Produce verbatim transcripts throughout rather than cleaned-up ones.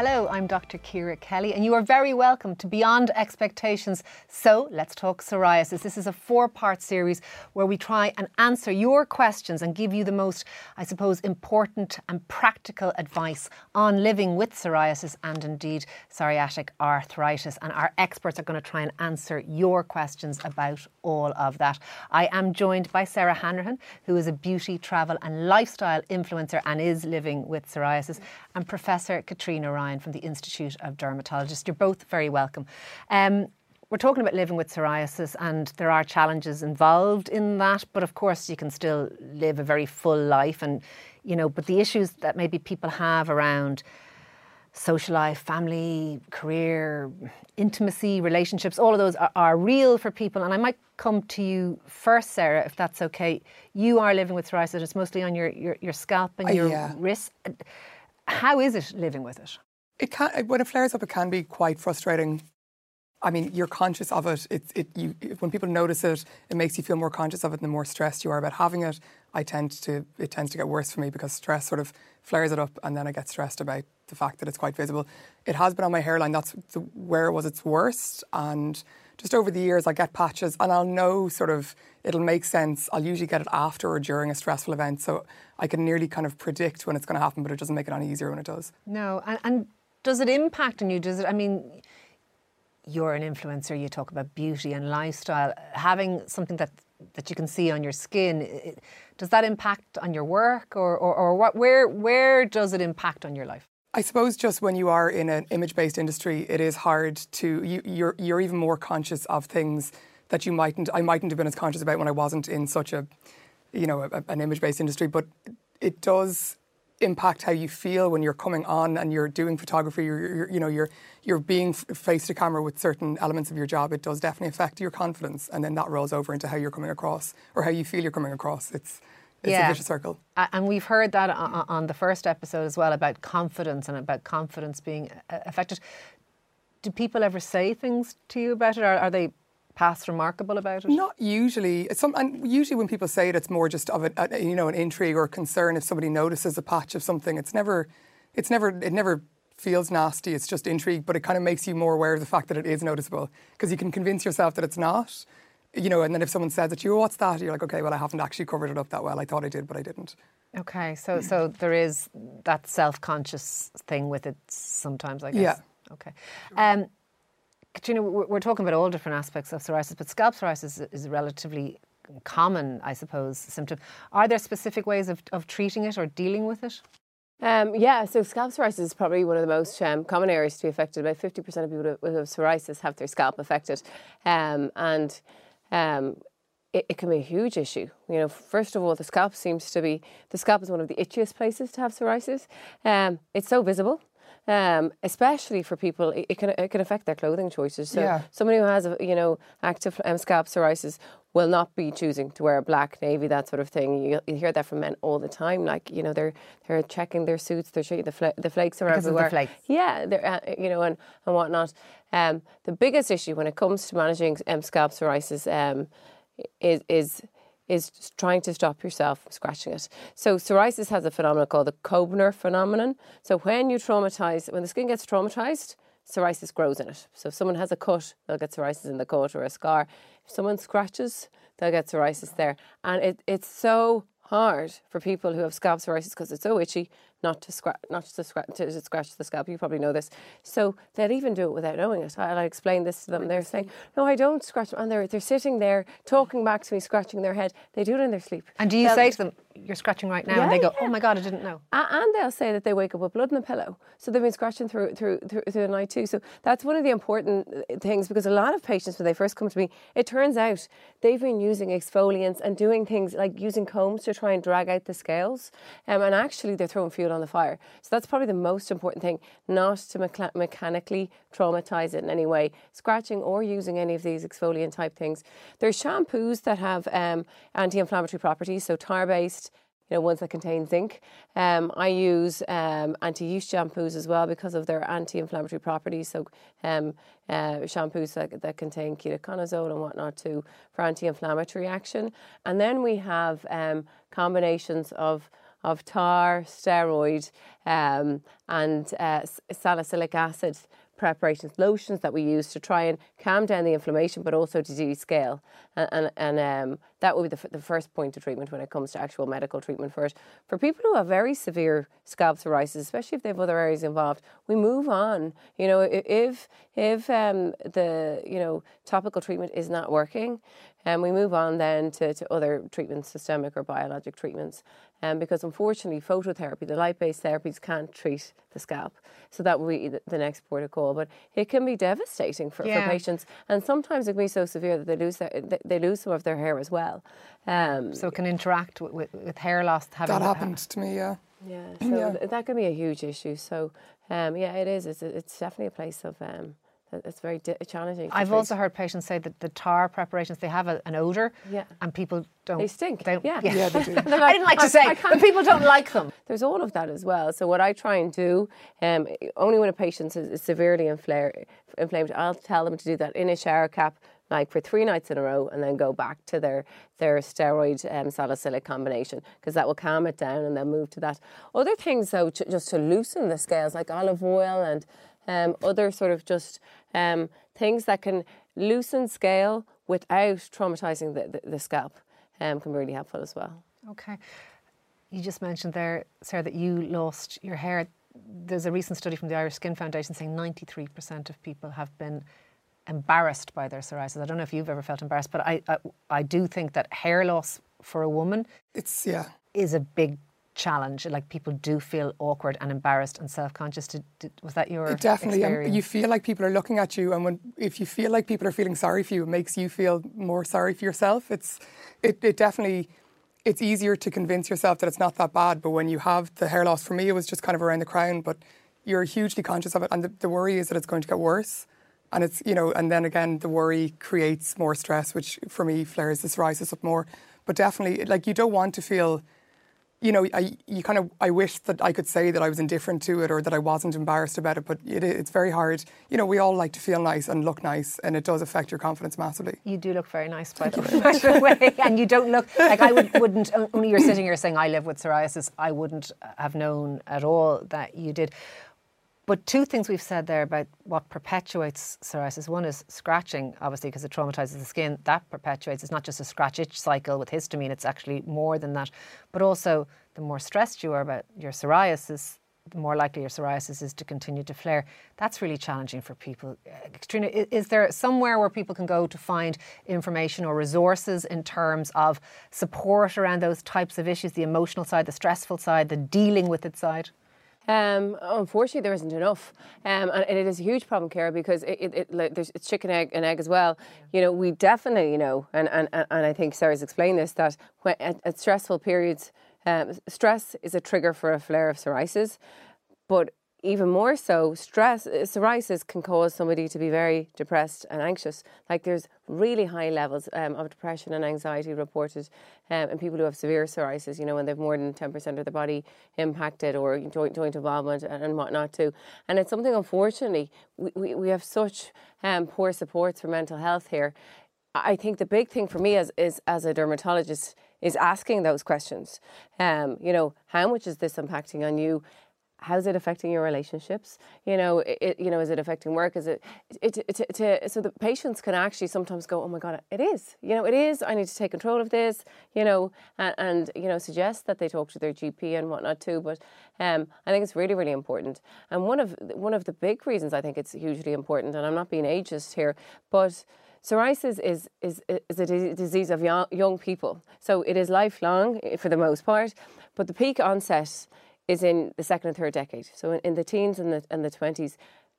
Hello, I'm Doctor Ciara Kelly and you are very welcome to Beyond Expectations. So let's talk psoriasis. This is a four-part series where we try and answer your questions and give you the most, I suppose, important and practical advice on living with psoriasis and indeed psoriatic arthritis. And our experts are going to try and answer your questions about all of that. I am joined by Sarah Hanrahan, who is a beauty, travel and lifestyle influencer and is living with psoriasis, and Professor Katrina Ryan from the Institute of Dermatologists. You're both very welcome. Um, we're talking about living with psoriasis and there are challenges involved in that, but of course you can still live a very full life, and you know, but the issues that maybe people have around social life, family, career, intimacy, relationships, all of those are, are real for people. And I might come to you first, Sarah, if that's okay. You are living with psoriasis. It's mostly on your, your, your scalp and your uh, yeah. wrist. How is it living with it? It can, when it flares up, it can be quite frustrating. I mean, you're conscious of it. It's it. You when people notice it, it makes you feel more conscious of it, and the more stressed you are about having it. I tend to it tends to get worse for me because stress sort of flares it up, and then I get stressed about the fact that it's quite visible. It has been on my hairline. That's the, where it was its worst, and just over the years, I get patches, and I'll know sort of it'll make sense. I'll usually get it after or during a stressful event, so I can nearly kind of predict when it's going to happen, but it doesn't make it any easier when it does. No, and, and does it impact on you? Does it? I mean, you're an influencer. You talk about beauty and lifestyle. Having something that that you can see on your skin, it, does that impact on your work, or or, or what? Where where does it impact on your life? I suppose just when you are in an image-based industry, it is hard to, you, you're you're even more conscious of things that you mightn't, I mightn't have been as conscious about when I wasn't in such a, you know, a, an image-based industry. But it does impact how you feel when you're coming on and you're doing photography, you're, you're, you know, you're you're being face to camera with certain elements of your job. It does definitely affect your confidence, and then that rolls over into how you're coming across or how you feel you're coming across. It's It's yeah. a vicious circle. And we've heard that on the first episode as well about confidence and about confidence being affected. Do people ever say things to you about it, or are they past remarkable about it? Not usually. It's some, and usually when people say it, it's more just of a, a, you know, an intrigue or concern. If somebody notices a patch of something, it's never, it's never, it never feels nasty. It's just intrigue, but it kind of makes you more aware of the fact that it is noticeable, because you can convince yourself that it's not. You know, and then if someone says it to you, oh, what's that? You're like, okay, well, I haven't actually covered it up that well. I thought I did, but I didn't. Okay, so so there is that self-conscious thing with it sometimes, I guess. Yeah. Okay. Um, Katrina, we're talking about all different aspects of psoriasis, but scalp psoriasis is a relatively common, I suppose, symptom. Are there specific ways of, of treating it or dealing with it? Um, yeah, so scalp psoriasis is probably one of the most um, common areas to be affected. About fifty percent of people with, with psoriasis have their scalp affected. Um, and um, it, it can be a huge issue. You know, first of all, the scalp seems to be, the scalp is one of the itchiest places to have psoriasis. Um, it's so visible. Um, especially for people, it, it can it can affect their clothing choices. So yeah. somebody who has a you know active um, scalp psoriasis will not be choosing to wear black, navy, that sort of thing. You, you hear that from men all the time. Like you know they're they're checking their suits, they're checking the fla- the flakes are because everywhere. Of the flakes. Yeah, they're uh, you know and and whatnot. Um, the biggest issue when it comes to managing um, scalp psoriasis um, is is. is just trying to stop yourself from scratching it. So psoriasis has a phenomenon called the Koebner phenomenon. So when you traumatise, when the skin gets traumatised, psoriasis grows in it. So if someone has a cut, they'll get psoriasis in the cut or a scar. If someone scratches, they'll get psoriasis there. And it, it's so hard for people who have scalp psoriasis because it's so itchy not to scratch, not to scratch, to scratch the scalp. You probably know this. So they'll even do it without knowing it. I, I explain this to them. They're saying, "No, I don't scratch," and they're they're sitting there talking back to me, scratching their head. They do it in their sleep. And do you they'll, say to them, "You're scratching right now," yeah, and they go, yeah. "Oh my God, I didn't know." And they'll say that they wake up with blood in the pillow. So they've been scratching through through through, through the night too. So that's one of the important things, because a lot of patients, when they first come to me, it turns out they've been using exfoliants and doing things like using combs to try and drag out the scales, um, and actually they're throwing fuel on the fire. So that's probably the most important thing, not to mecha- mechanically traumatise it in any way, scratching or using any of these exfoliant type things. There's shampoos that have um, anti-inflammatory properties, so tar-based, you know, ones that contain zinc. Um, I use um, anti-yeast shampoos as well because of their anti-inflammatory properties. So um, uh, shampoos that, that contain ketoconazole and whatnot too for anti-inflammatory action. And then we have um, combinations of of tar, steroid, um, and uh, salicylic acid preparations, lotions that we use to try and calm down the inflammation, but also to descale. And, and, and um, that would be the, f- the first point of treatment when it comes to actual medical treatment for it. For people who have very severe scalp psoriasis, especially if they have other areas involved, we move on. You know, if if um, the you know topical treatment is not working, and we move on then to, to other treatments, systemic or biologic treatments. Um, because unfortunately, phototherapy, the light-based therapies can't treat the scalp. So that would be the, the next port of call. But it can be devastating for, Yeah. for patients. And sometimes it can be so severe that they lose their, they lose some of their hair as well. Um, So it can interact with, with, with hair loss. Having That happened to me, yeah. yeah, so Yeah. th- that can be a huge issue. So, um, yeah, it is. It's, it's definitely a place of... Um, it's very di- challenging. to I've treat. also heard patients say that the tar preparations, they have a, an odour, Yeah. and people don't... They stink. They, Yeah. Yeah, they do. They're I like, didn't like to "I- say, I can't but people don't like them. There's all of that as well. So what I try and do, um, only when a patient is, is severely infla- inflamed, I'll tell them to do that in a shower cap, like for three nights in a row, and then go back to their their steroid um, salicylic combination, because that will calm it down, and then move to that. Other things though, to, just to loosen the scales, like olive oil and um, other sort of just um, things that can loosen scale without traumatising the, the, the scalp, um, can be really helpful as well. Okay. You just mentioned there, Sarah, that you lost your hair. There's a recent study from the Irish Skin Foundation saying ninety-three percent of people have been embarrassed by their psoriasis. I don't know if you've ever felt embarrassed, but I, I, I do think that hair loss for a woman It's, yeah. is a big challenge. Like, people do feel awkward and embarrassed and self-conscious. Did, did, was that your It definitely, um, experience? you feel like people are looking at you, and when if you feel like people are feeling sorry for you, it makes you feel more sorry for yourself. It's, it, it definitely, it's easier to convince yourself that it's not that bad. But when you have the hair loss, for me, it was just kind of around the crown, but you're hugely conscious of it, and the, the worry is that it's going to get worse. And it's, you know, and then again, the worry creates more stress, which for me flares the psoriasis up more. But definitely, like, you don't want to feel, you know, I you kind of I wish that I could say that I was indifferent to it or that I wasn't embarrassed about it, but it, it's very hard. You know, we all like to feel nice and look nice, and it does affect your confidence massively. You do look very nice, by the, by the way, and you don't look like I would, wouldn't. Only you're sitting here saying I live with psoriasis. I wouldn't have known at all that you did. But two things we've said there about what perpetuates psoriasis. One is scratching, obviously, because it traumatises the skin. That perpetuates. It's not just a scratch-itch cycle with histamine. It's actually more than that. But also, the more stressed you are about your psoriasis, the more likely your psoriasis is to continue to flare. That's really challenging for people. Uh, Katrina, is, is there somewhere where people can go to find information or resources in terms of support around those types of issues, the emotional side, the stressful side, the dealing with it side? Um, unfortunately, there isn't enough, um, and it is a huge problem, Cara, because it, it, it like, there's it's chicken egg and egg as well. Yeah. You know, we definitely, you know, and and, and I think Sarah's explained this, that when, at, at stressful periods, um, stress is a trigger for a flare of psoriasis, but even more so, stress, psoriasis can cause somebody to be very depressed and anxious. Like, there's really high levels um, of depression and anxiety reported um, in people who have severe psoriasis, you know, when they've more than ten percent of their body impacted, or joint, joint involvement and, and whatnot too. And it's something, unfortunately, we, we, we have such um, poor supports for mental health here. I think the big thing for me as, is, as a dermatologist is asking those questions. Um, you know, how much is this impacting on you? How's it affecting your relationships? You know, it, you know, is it affecting work? Is it, it, it, it, it, so the patients can actually sometimes go, oh my God, it is. You know, it is. I need to take control of this. You know, and, and you know, suggest that they talk to their G P and whatnot too. But um, I think it's really, really important. And one of one of the big reasons I think it's hugely important, and I'm not being ageist here, but psoriasis is is is a disease of young, young people. So it is lifelong for the most part, but the peak onset is in the second and third decade. So in, in the teens and the and the twenties,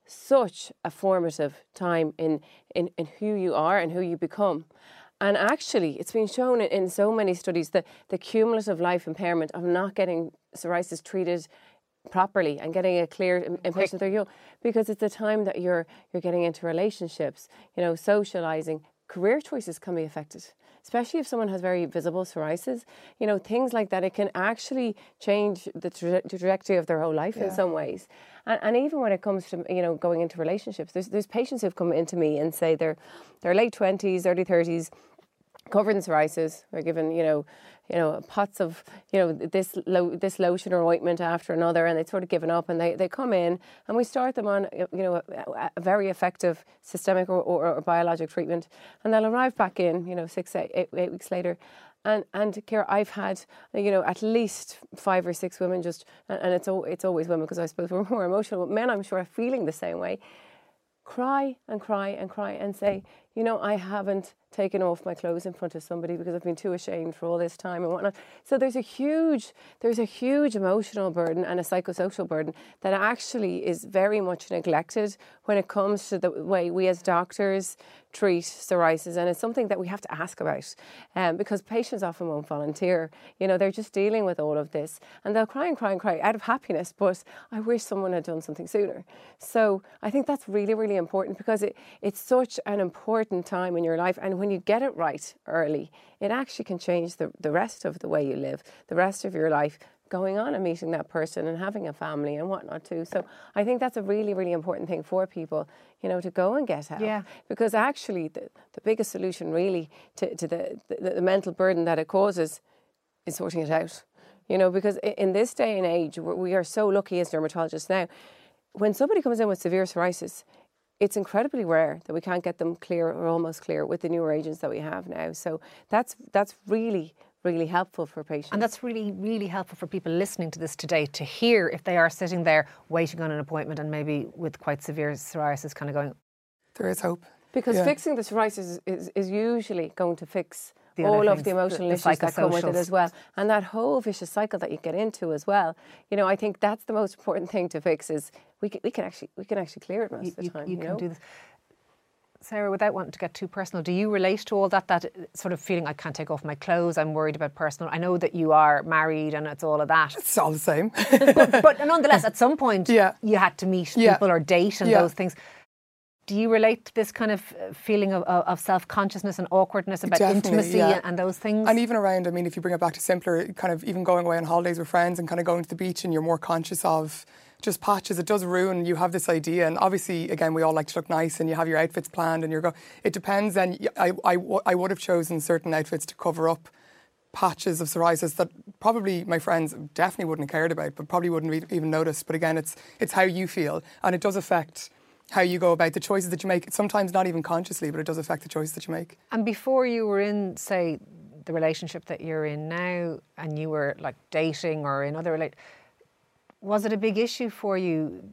such a formative time in, in, in who you are and who you become. And actually, it's been shown in, in so many studies that the cumulative life impairment of not getting psoriasis treated properly and getting a clear impression that you're, because it's the time that you're you're getting into relationships, you know, socializing, career choices can be affected. Especially if someone has very visible psoriasis, you know, things like that, it can actually change the tra- trajectory of their whole life yeah. in some ways. And, and even when it comes to, you know, going into relationships, there's there's patients who've come into me and say they're they're late twenties, early thirties, covered in psoriasis. We're given, you know, you know, pots of, you know, this lo- this lotion or ointment after another, and they've sort of given up, and they, they come in, and we start them on, you know, a, a very effective systemic or, or, or biologic treatment, and they'll arrive back in, you know, six, eight, eight, eight weeks later. And and Ciara, I've had, you know, at least five or six women just, and, and it's it's always women because I suppose we're more emotional, but men, I'm sure, are feeling the same way. Cry and cry and cry and say, you know, I haven't taken off my clothes in front of somebody because I've been too ashamed for all this time and whatnot. So there's a huge, there's a huge emotional burden and a psychosocial burden that actually is very much neglected when it comes to the way we as doctors treat psoriasis, and it's something that we have to ask about, um, because patients often won't volunteer. You know, they're just dealing with all of this, and they'll cry and cry and cry out of happiness, but I wish someone had done something sooner. So I think that's really, really important, because it, it's such an important time in your life, and when you get it right early, it actually can change the, the rest of the way you live, the rest of your life, going on and meeting that person and having a family and whatnot too. So I think that's a really, really important thing for people, you know, to go and get help. Yeah. Because actually the, the biggest solution really to, to the, the, the mental burden that it causes is sorting it out. You know, because in this day and age, we are so lucky as dermatologists now. When somebody comes in with severe psoriasis, it's incredibly rare that we can't get them clear or almost clear with the newer agents that we have now. So that's that's really, really helpful for patients. And that's really, really helpful for people listening to this today to hear if they are sitting there waiting on an appointment and maybe with quite severe psoriasis kind of going... There is hope. Because yeah. fixing the psoriasis is, is, is usually going to fix the all of things, the emotional the, the issues that come with it as well. And that whole vicious cycle that you get into as well. You know, I think that's the most important thing to fix is we can, we can actually we can actually clear it most you, of the time. You, you you can know? do this. Sarah, without wanting to get too personal, do you relate to all that, that sort of feeling, I can't take off my clothes, I'm worried about personal? I know that you are married and it's all of that. It's all the same. but, but nonetheless, at some point, yeah. you had to meet yeah. people or date and yeah. those things. Do you relate to this kind of feeling of, of self-consciousness and awkwardness about Definitely, intimacy yeah. and those things? And even around, I mean, if you bring it back to simpler, kind of even going away on holidays with friends and kind of going to the beach and you're more conscious of just patches, it does ruin, you have this idea, and obviously again we all like to look nice and you have your outfits planned and you're go it depends, and I, I, I would have chosen certain outfits to cover up patches of psoriasis that probably my friends definitely wouldn't have cared about, but probably wouldn't even notice. But again, it's it's how you feel, and it does affect how you go about the choices that you make, sometimes not even consciously, but it does affect the choices that you make. And before you were in, say, the relationship that you're in now, and you were like dating or in other relationships, was it a big issue for you?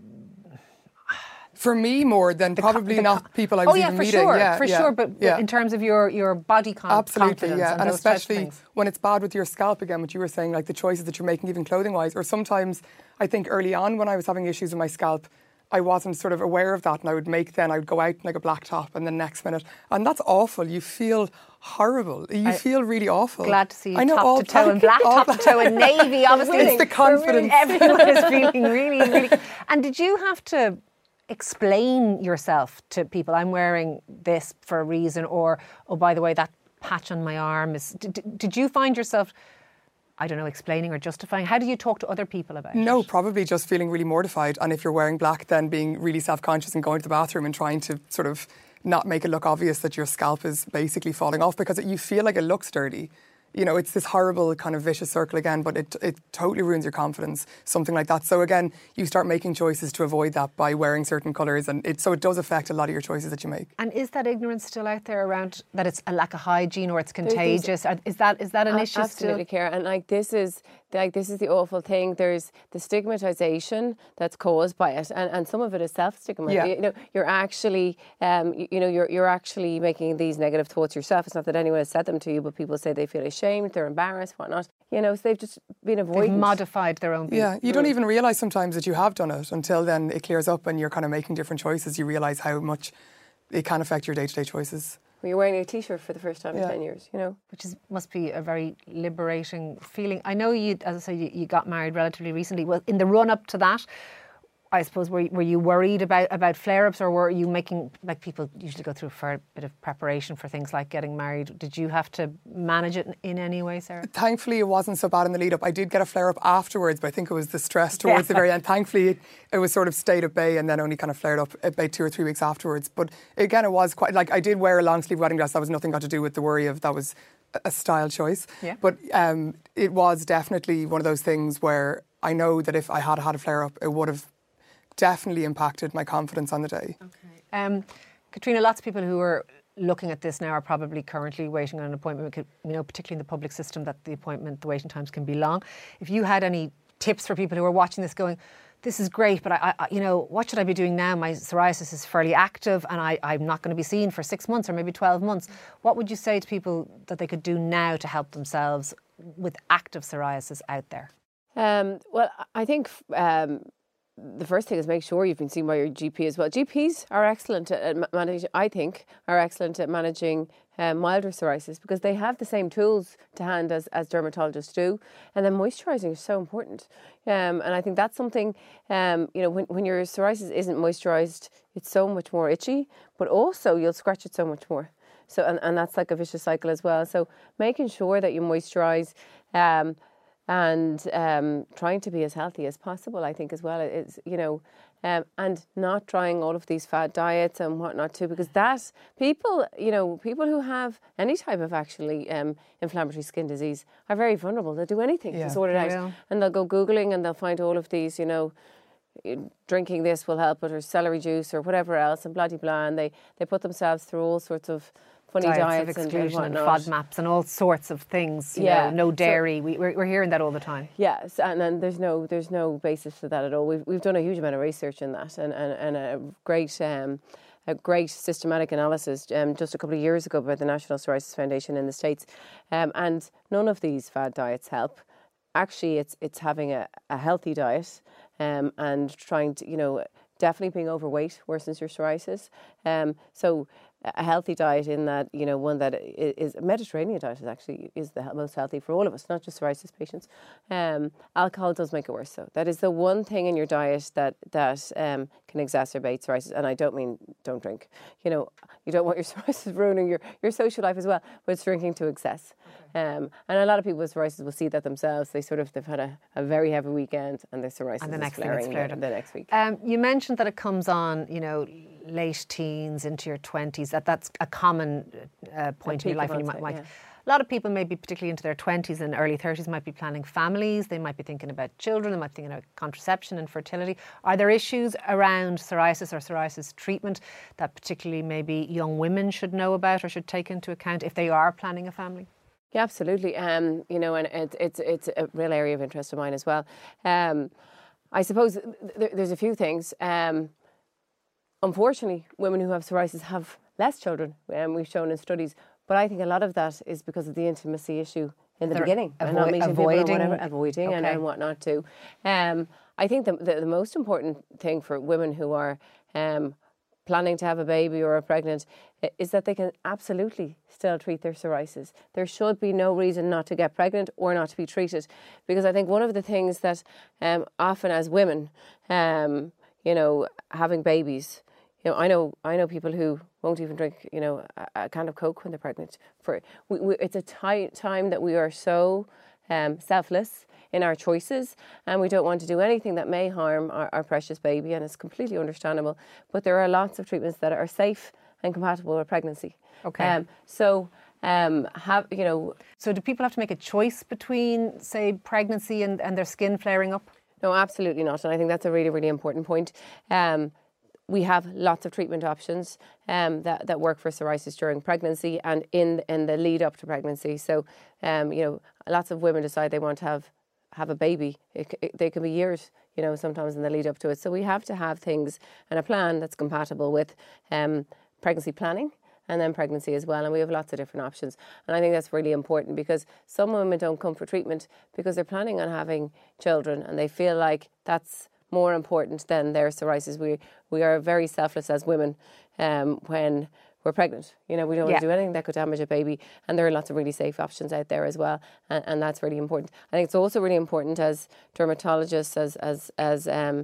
For me, more than the probably co- not co- people I was oh, yeah, even for meeting. Sure, yeah, for yeah, sure. But yeah. in terms of your, your body con- Absolutely, confidence, yeah, and, and those especially types of when it's bad with your scalp again, what you were saying, like the choices that you're making, even clothing-wise, or sometimes I think early on when I was having issues with my scalp, I wasn't sort of aware of that, and I would make then I would go out in like a black top, and then next minute, and that's awful. You feel horrible. You I feel really awful. Glad to see you I know, top all to toe in black, top to toe in navy. Obviously, it's the confidence. Everyone is feeling really, really. And did you have to explain yourself to people? I'm wearing this for a reason, or oh, by the way, that patch on my arm is. Did, did you find yourself, I don't know, explaining or justifying? How do you talk to other people about no, it? No, probably just feeling really mortified. And if you're wearing black, then being really self-conscious and going to the bathroom and trying to sort of not make it look obvious that your scalp is basically falling off, because it, you feel like it looks dirty. You know, it's this horrible kind of vicious circle again, but it it totally ruins your confidence, something like that. So again, you start making choices to avoid that by wearing certain colours, and it so it does affect a lot of your choices that you make. And is that ignorance still out there around that it's a lack of hygiene or it's contagious? Is that is that an uh, issue absolutely, still? Ciara. And like this is like this is the awful thing. There's the stigmatization that's caused by it, and, and some of it is self-stigma. Yeah. You, you know, you're actually um, you, you know you're you're actually making these negative thoughts yourself. It's not that anyone has said them to you, but people say they feel ashamed, they're embarrassed, whatnot. You know, so they've just been avoidant. They've modified their own. Yeah, you don't even realise sometimes that you have done it until then it clears up and you're kind of making different choices. You realise how much it can affect your day-to-day choices. Well, you're wearing a t-shirt for the first time yeah. in ten years, you know. Which is must be a very liberating feeling. I know you, as I say, you, you got married relatively recently. Well, in the run-up to that, I suppose, were, were you worried about, about flare-ups, or were you making, like people usually go through a fair bit of preparation for things like getting married. Did you have to manage it in, in any way, Sarah? Thankfully, it wasn't so bad in the lead up. I did get a flare-up afterwards, but I think it was the stress towards yeah. the very end. Thankfully, it, it was sort of stayed at bay and then only kind of flared up about two or three weeks afterwards. But again, it was quite, like I did wear a long sleeve wedding dress. That was nothing got to do with the worry of that was a style choice. Yeah. But um, it was definitely one of those things where I know that if I had had a flare-up, it would have definitely impacted my confidence on the day. Okay. Um, Katrina, lots of people who are looking at this now are probably currently waiting on an appointment. We could, you know, particularly in the public system, that the appointment, the waiting times can be long. If you had any tips for people who are watching this going, this is great, but I, I you know, what should I be doing now? My psoriasis is fairly active and I, I'm not going to be seen for six months or maybe twelve months. What would you say to people that they could do now to help themselves with active psoriasis out there? Um, well, I think um, the first thing is make sure you've been seen by your G P as well. G Ps are excellent at managing, I think, are excellent at managing um, milder psoriasis because they have the same tools to hand as, as dermatologists do. And then moisturising is so important. Um, and I think that's something, um, you know, when, when your psoriasis isn't moisturised, it's so much more itchy, but also you'll scratch it so much more. So, and, and that's like a vicious cycle as well. So making sure that you moisturise, um, and um, trying to be as healthy as possible, I think, as well. It's, you know, um, and not trying all of these fad diets and whatnot too, because that people, you know, people who have any type of actually um, inflammatory skin disease are very vulnerable. They'll do anything yeah. to sort it out, Yeah. and they'll go Googling and they'll find all of these, you know, drinking this will help it, or celery juice or whatever else, and blah blah blah, and they they put themselves through all sorts of funny diets, diets of exclusion and, and FODMAPs and all sorts of things. You yeah, know, no dairy. So, we, we're, we're hearing that all the time. Yes, and then there's no there's no basis for that at all. We've we've done a huge amount of research in that, and and, and a great um, a great systematic analysis um, just a couple of years ago by the National Psoriasis Foundation in the States, um, and none of these fad diets help. Actually, it's it's having a, a healthy diet um, and trying to, you know, definitely being overweight worsens your psoriasis. Um, so a healthy diet in that, you know, one that is a Mediterranean diet is actually is the most healthy for all of us, not just psoriasis patients. Um, alcohol does make it worse, though. That is the one thing in your diet that that um, can exacerbate psoriasis. And I don't mean don't drink. You know, you don't want your psoriasis ruining your, your social life as well, but it's drinking to excess. Okay. Um, and a lot of people with psoriasis will see that themselves. They sort of, they've had a, a very heavy weekend and their psoriasis and the is next flaring thing it's flared the, up. the next week. Um, you mentioned that it comes on, you know, late teens into your twenties, that that's a common uh, point in your life when you might, might yeah. A lot of people, maybe particularly into their twenties and early thirties, might be planning families. They might be thinking about children. They might be thinking about contraception and fertility. Are there issues around psoriasis or psoriasis treatment that particularly maybe young women should know about or should take into account if they are planning a family? Yeah, absolutely. Um, you know, and it, it's it's a real area of interest of mine as well. Um, I suppose th- there's a few things. Um, unfortunately, women who have psoriasis have less children, and um, we've shown in studies. But I think a lot of that is because of the intimacy issue in the They're beginning, avo- and not meeting avoiding, people and whatever, avoiding okay. and, and whatnot too. Um, I think the, the the most important thing for women who are um, planning to have a baby or are pregnant is that they can absolutely still treat their psoriasis. There should be no reason not to get pregnant or not to be treated, because I think one of the things that um, often as women, um, you know, having babies. You know, I know I know people who won't even drink, you know, a, a can of Coke when they're pregnant. For we, we, it's a ti- time that we are so um, selfless in our choices, and we don't want to do anything that may harm our, our precious baby, and it's completely understandable. But there are lots of treatments that are safe and compatible with pregnancy. Okay. Um, so um, have you know? So do people have to make a choice between, say, pregnancy and, and their skin flaring up? No, absolutely not. And I think that's a really, really important point. Um, We have lots of treatment options um, that, that work for psoriasis during pregnancy and in in the lead up to pregnancy. So, um, you know, lots of women decide they want to have have a baby. It, it, they can be years, you know, sometimes in the lead up to it. So we have to have things and a plan that's compatible with um, pregnancy planning and then pregnancy as well. And we have lots of different options. And I think that's really important, because some women don't come for treatment because they're planning on having children and they feel like that's more important than their psoriasis. We we are very selfless as women um, when we're pregnant. You know, we don't yeah. want to do anything that could damage a baby, and there are lots of really safe options out there as well, and, and that's really important. I think it's also really important as dermatologists, as as as um,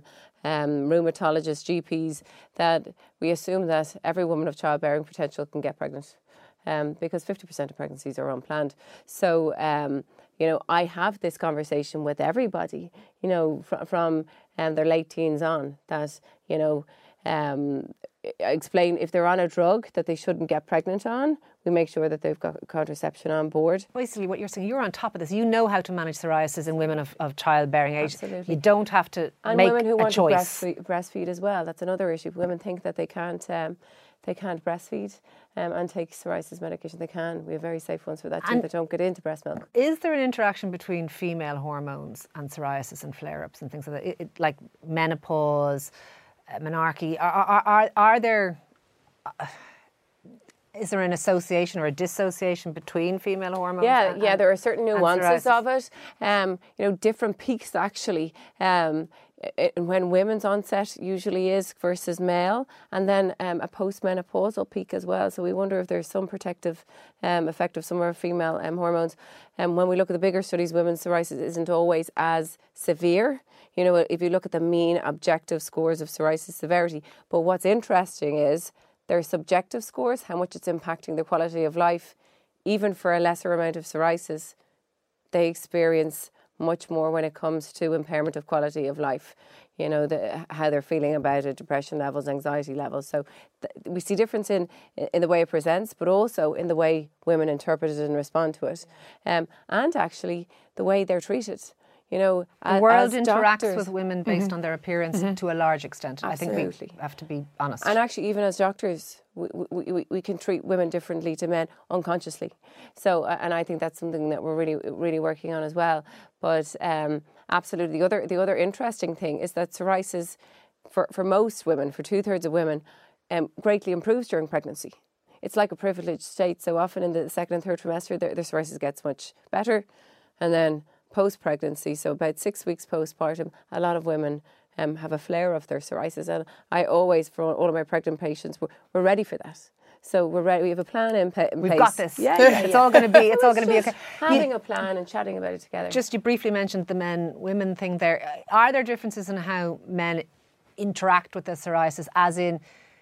um, rheumatologists, G Ps, that we assume that every woman of childbearing potential can get pregnant. Um, because fifty percent of pregnancies are unplanned. So, um, you know, I have this conversation with everybody, you know, fr- from um, their late teens on, that, you know, um, explain if they're on a drug that they shouldn't get pregnant on, we make sure that they've got contraception on board. Basically, what you're saying, you're on top of this. You know how to manage psoriasis in women of, of childbearing age. Absolutely. You don't have to and make women who a want choice. to breastfeed, breastfeed as well. That's another issue. Women think that they can't um, they can't breastfeed um, and take psoriasis medication. They can. We have very safe ones for that too, And that don't get into breast milk. Is there an interaction between female hormones and psoriasis and flare-ups and things like that? It, it, like menopause, uh, menarche. Are, are, are, are there... Uh, Is there an association or a dissociation between female hormones? Yeah, and, yeah. There are certain nuances psoriasis? of it. Um, you know, different peaks actually. Um, it, when women's onset usually is versus male, and then um, a postmenopausal peak as well. So we wonder if there's some protective um, effect of some of our female um, hormones. And um, when we look at the bigger studies, women's psoriasis isn't always as severe. You know, if you look at the mean objective scores of psoriasis severity. But what's interesting is their subjective scores, how much it's impacting their quality of life. Even for a lesser amount of psoriasis, they experience much more when it comes to impairment of quality of life. You know, the, how they're feeling about it, depression levels, anxiety levels. So th- we see difference in in the way it presents, but also in the way women interpret it and respond to it. Um, and actually the way they're treated. You know, the world as interacts doctors, with women based mm-hmm. on their appearance mm-hmm. to a large extent. Absolutely. I think we have to be honest. And actually, even as doctors, we, we, we, we can treat women differently to men unconsciously. So, and I think that's something that we're really, really working on as well. But um, absolutely, the other, the other interesting thing is that psoriasis, for, for most women, for two thirds of women, um, greatly improves during pregnancy. It's like a privileged state. So often in the second and third trimester, their, their psoriasis gets much better, and then post-pregnancy, so about six weeks postpartum, a lot of women um, have a flare of their psoriasis. And I always, for all of my pregnant patients, we're, we're ready for that. So we're ready. We have a plan in, pa- in We've place. got this. Yeah, yeah, it's yeah. all going to be. It's all going to be okay. Having you, a plan and chatting about it together. Just you briefly mentioned the men-women thing there. Are there differences in how men interact with the psoriasis, as in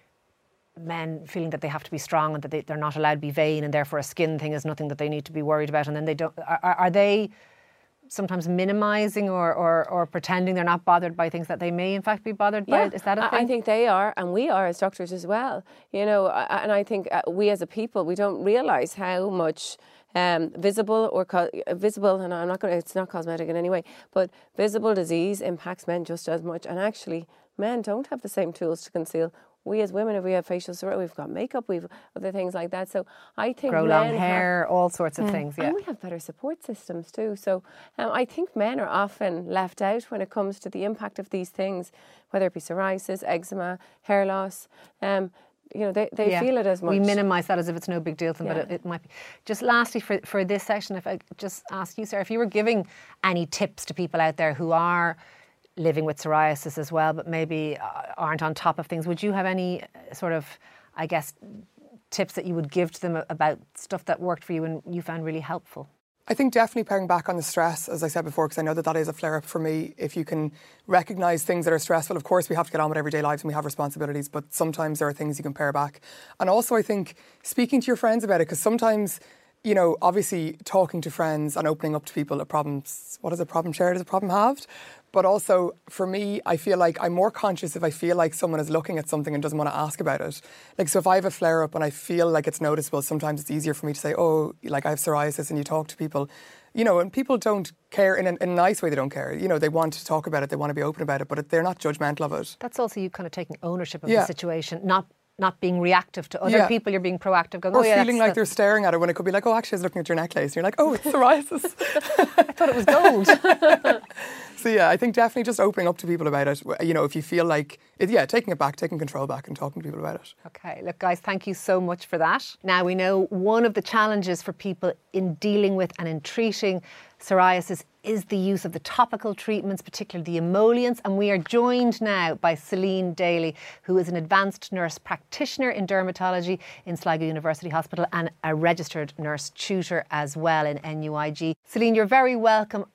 men feeling that they have to be strong and that they, they're not allowed to be vain, and therefore a skin thing is nothing that they need to be worried about, and then they don't? Are, are they sometimes minimising or, or, or pretending they're not bothered by things that they may in fact be bothered yeah, by? Is that a thing? I think they are, and we are as doctors as well. You know, and I think we as a people, we don't realise how much um, visible or co- visible, and I'm not going. It's not cosmetic in any way, but visible disease impacts men just as much. And actually, men don't have the same tools to conceal. We as women, if we have facial psoriasis, we've got makeup, we've other things like that. So I think grow men long hair, have, all sorts of mm, things. Yeah, and we have better support systems too. So um, I think men are often left out when it comes to the impact of these things, whether it be psoriasis, eczema, hair loss. Um, you know, they, they yeah. feel it as much. We minimise that as if it's no big deal to them, yeah. but it, it might be. Just lastly, for, for this section, if I just ask you, Sarah, if you were giving any tips to people out there who are living with psoriasis as well, but maybe aren't on top of things, would you have any sort of, I guess, tips that you would give to them about stuff that worked for you and you found really helpful? I think definitely paring back on the stress, as I said before, because I know that that is a flare-up for me. If you can recognise things that are stressful, of course we have to get on with everyday lives and we have responsibilities, but sometimes there are things you can pare back. And also I think speaking to your friends about it, because sometimes, you know, obviously talking to friends and opening up to people, a problem's, what is a problem shared is a problem halved? But also, for me, I feel like I'm more conscious if I feel like someone is looking at something and doesn't want to ask about it. Like, so if I have a flare-up and I feel like it's noticeable, sometimes it's easier for me to say, oh, like I have psoriasis, and you talk to people, you know, and people don't care in a, in a nice way, they don't care. You know, they want to talk about it, they want to be open about it, but they're not judgmental of it. That's also you kind of taking ownership of yeah. the situation, not not being reactive to other yeah. people, you're being proactive. Going, or oh, yeah, feeling like they're staring at it when it could be like, oh, actually I was looking at your necklace. And you're like, oh, it's psoriasis. I thought it was gold. So yeah, I think definitely just opening up to people about it. You know, if you feel like, it, yeah, taking it back, taking control back and talking to people about it. Okay, look guys, thank you so much for that. Now we know one of the challenges for people in dealing with and in treating psoriasis is the use of the topical treatments, particularly the emollients. And we are joined now by Celine Daly, who is an advanced nurse practitioner in dermatology in Sligo University Hospital and a registered nurse tutor as well in N U I G. Celine, you're very welcome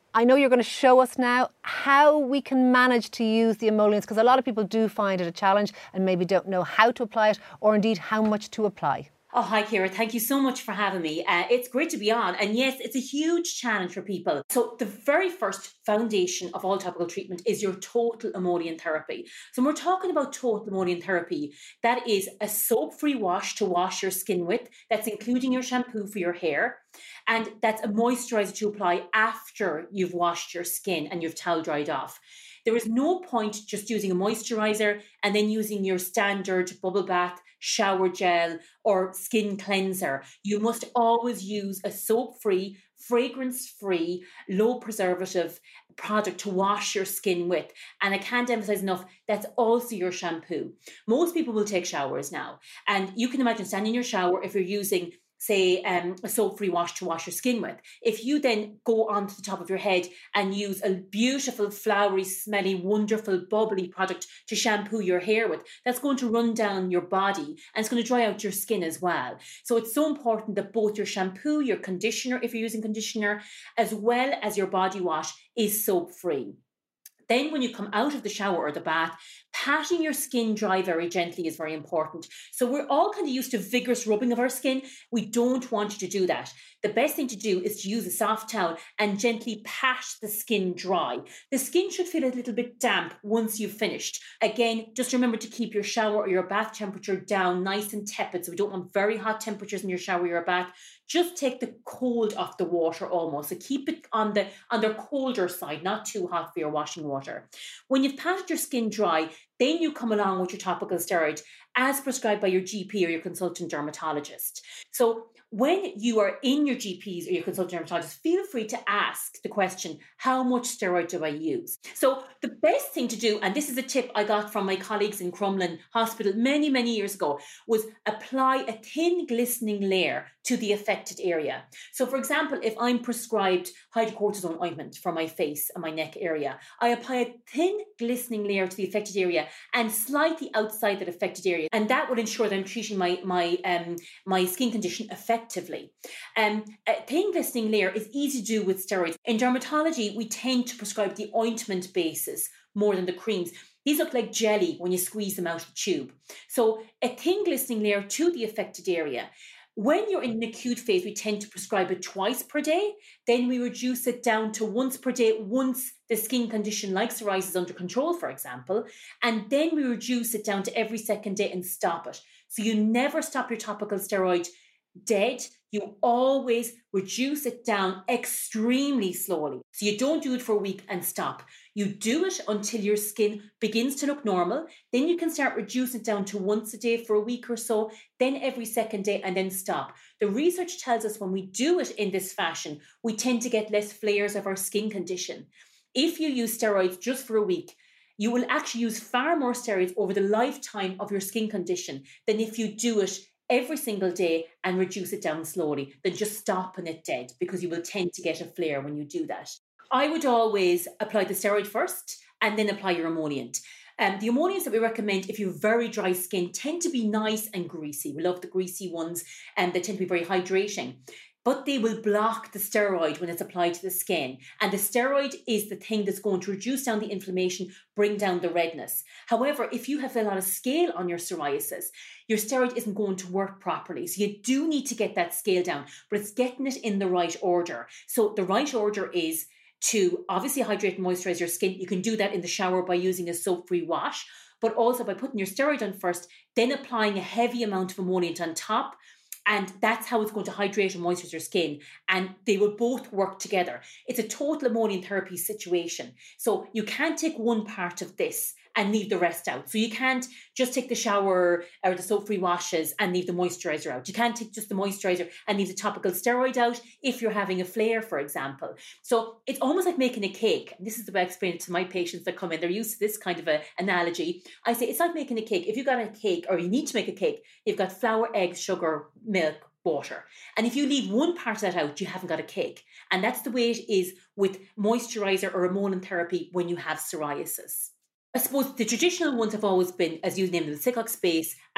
I know you're going to show us now how we can manage to use the emollients, because a lot of people do find it a challenge and maybe don't know how to apply it or indeed how much to apply. Oh, hi, Ciara. Thank you so much for having me. Uh, it's great to be on. And yes, it's a huge challenge for people. So the very first foundation of all topical treatment is your total emollient therapy. So when we're talking about total emollient therapy, that is a soap-free wash to wash your skin with. That's including your shampoo for your hair. And that's a moisturizer to apply after you've washed your skin and you've towel dried off. There is no point just using a moisturizer and then using your standard bubble bath, shower gel, or skin cleanser. You must always use a soap-free, fragrance-free, low preservative product to wash your skin with. And I can't emphasize enough, that's also your shampoo. Most people will take showers now. And you can imagine standing in your shower if you're using say um, a soap-free wash to wash your skin with. If you then go onto the top of your head and use a beautiful, flowery, smelly, wonderful, bubbly product to shampoo your hair with, that's going to run down your body and it's going to dry out your skin as well. So it's so important that both your shampoo, your conditioner, if you're using conditioner, as well as your body wash is soap-free. Then when you come out of the shower or the bath, patting your skin dry very gently is very important. So we're all kind of used to vigorous rubbing of our skin. We don't want you to do that. The best thing to do is to use a soft towel and gently pat the skin dry. The skin should feel a little bit damp once you've finished. Again, just remember to keep your shower or your bath temperature down nice and tepid. So we don't want very hot temperatures in your shower or your bath. Just take the cold off the water almost. So keep it on the, on the colder side, not too hot for your washing water. When you've patted your skin dry, then you come along with your topical steroid as prescribed by your G P or your consultant dermatologist. So when you are in your G P's or your consultant dermatologist, feel free to ask the question, how much steroid do I use? So the best thing to do, and this is a tip I got from my colleagues in Crumlin Hospital many, many years ago, was apply a thin glistening layer to the affected area. So for example, if I'm prescribed hydrocortisone ointment for my face and my neck area, I apply a thin glistening layer to the affected area and slightly outside that affected area. And that will ensure that I'm treating my, my, um, my skin condition effectively. Um, a thin glistening layer is easy to do with steroids. In dermatology, we tend to prescribe the ointment bases more than the creams. These look like jelly when you squeeze them out of the tube. So a thin glistening layer to the affected area. When you're in an acute phase, we tend to prescribe it twice per day. Then we reduce it down to once per day once the skin condition like psoriasis is under control, for example. And then we reduce it down to every second day and stop it. So you never stop your topical steroid dead. You always reduce it down extremely slowly. So you don't do it for a week and stop. You do it until your skin begins to look normal. Then you can start reducing it down to once a day for a week or so, then every second day, and then stop. The research tells us when we do it in this fashion, we tend to get less flares of our skin condition. If you use steroids just for a week, you will actually use far more steroids over the lifetime of your skin condition than if you do it every single day and reduce it down slowly, than just stopping it dead, because you will tend to get a flare when you do that. I would always apply the steroid first and then apply your emollient. Um, the emollients that we recommend if you have very dry skin tend to be nice and greasy. We love the greasy ones, and they tend to be very hydrating. But they will block the steroid when it's applied to the skin. And the steroid is the thing that's going to reduce down the inflammation, bring down the redness. However, if you have a lot of scale on your psoriasis, your steroid isn't going to work properly. So you do need to get that scale down, but it's getting it in the right order. So the right order is to obviously hydrate and moisturize your skin. You can do that in the shower by using a soap-free wash, but also by putting your steroid on first, then applying a heavy amount of emollient on top. And that's how it's going to hydrate and moisturize your skin. And they will both work together. It's a total emollient therapy situation. So you can't take one part of this and leave the rest out. So you can't just take the shower or the soap-free washes and leave the moisturizer out. You can't take just the moisturizer and leave the topical steroid out if you're having a flare, for example. So it's almost like making a cake. And this is the way I explain it to my patients that come in. They're used to this kind of an analogy. I say, it's like making a cake. If you've got a cake, or you need to make a cake, you've got flour, eggs, sugar, milk, water. And if you leave one part of that out, you haven't got a cake. And that's the way it is with moisturizer or emollient therapy when you have psoriasis. I suppose the traditional ones have always been, as you named them, the Cicox base